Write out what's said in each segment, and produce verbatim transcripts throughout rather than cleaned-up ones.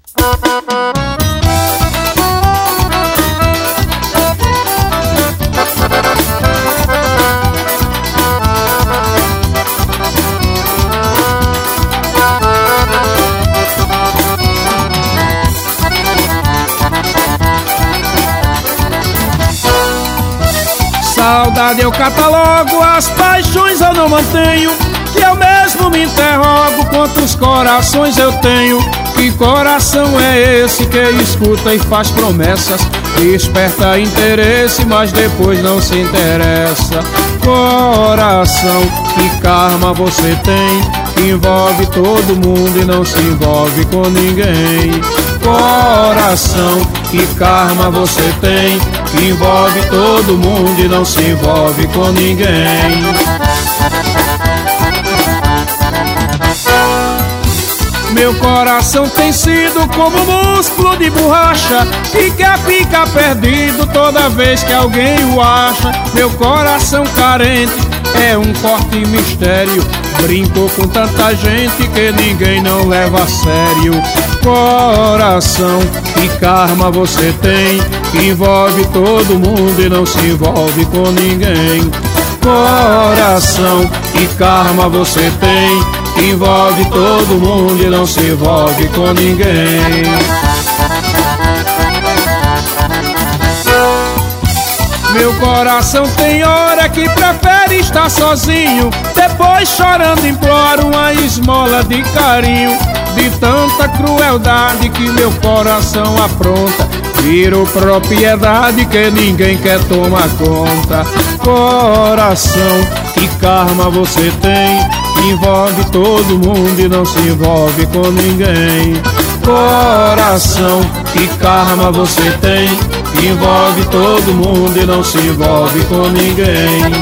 Saudade eu catalogo, as paixões eu não mantenho, que eu mesmo me interrogo quantos corações eu tenho. Que coração é esse que escuta e faz promessas, desperta interesse, mas depois não se interessa? Coração, que karma você tem, que envolve todo mundo e não se envolve com ninguém. Coração, que karma você tem, que envolve todo mundo e não se envolve com ninguém. Meu coração tem sido como músculo de borracha, e quer ficar perdido toda vez que alguém o acha. Meu coração carente é um forte mistério, brincou com tanta gente que ninguém não leva a sério. Coração, que karma você tem, que envolve todo mundo e não se envolve com ninguém. Coração, que karma você tem, que envolve todo mundo e não se envolve com ninguém. Meu coração tem hora que prefere estar sozinho, depois chorando implora uma esmola de carinho. De tanta crueldade que meu coração apronta, virou propriedade que ninguém quer tomar conta. Coração, que karma você tem, que envolve todo mundo e não se envolve com ninguém. Coração, que karma você tem, que envolve todo mundo e não se envolve com ninguém.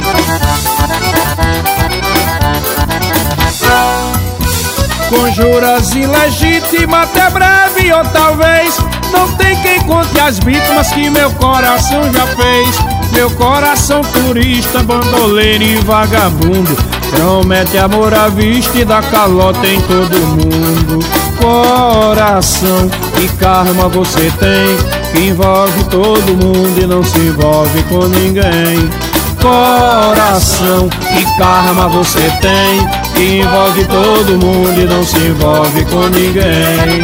Conjuras ilegítimas, até breve ou talvez não tem quem conte as vítimas que meu coração já fez. Meu coração turista, bandoleiro e vagabundo, promete amor à vista e dá calota em todo mundo. Coração, que karma você tem, que envolve todo mundo e não se envolve com ninguém. Coração, que karma você tem, que envolve todo mundo e não se envolve com ninguém.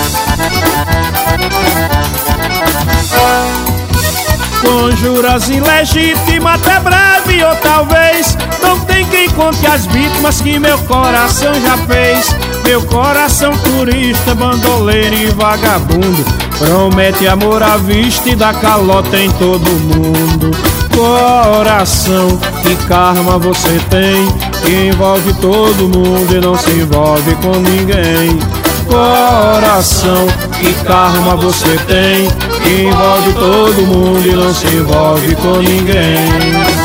Conjuras ilegítimas, até breve ou talvez não tem quem conte as vítimas que meu coração já fez. Meu coração turista, bandoleiro e vagabundo, promete amor à vista e dá calota em todo mundo. Coração, que karma você tem, que envolve todo mundo e não se envolve com ninguém. Coração, que karma você tem, que envolve todo mundo e não se envolve com ninguém.